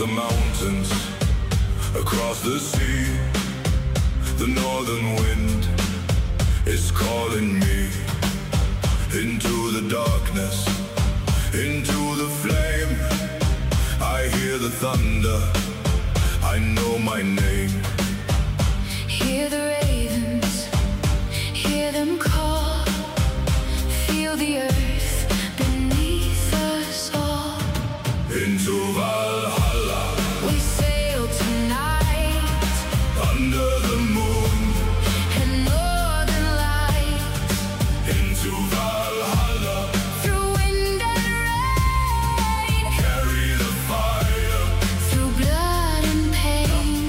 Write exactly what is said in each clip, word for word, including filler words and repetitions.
the mountains, across the sea. The northern wind is calling me into the darkness, into the flame. I hear the thunder, I know my name. Hear the ravens, hear them call. Feel the earth beneath us all. Into Valhalla we sail tonight, under the moon and northern lights. Into Valhalla through wind and rain. Carry the fire through blood and pain.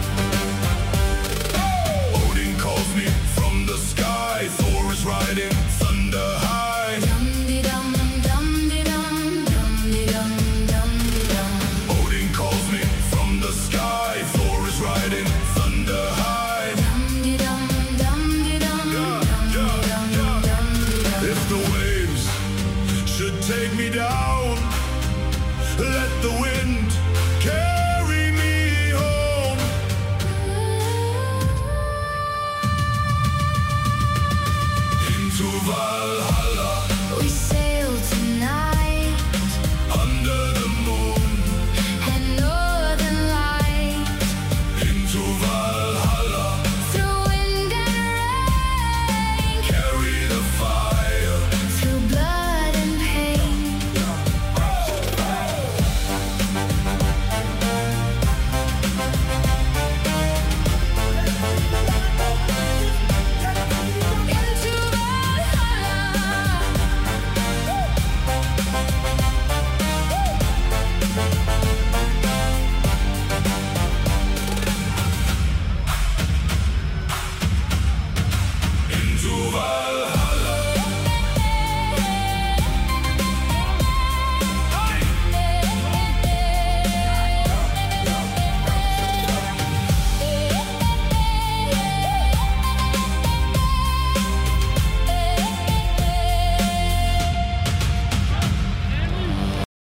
Odin calls me from the sky. Thor is riding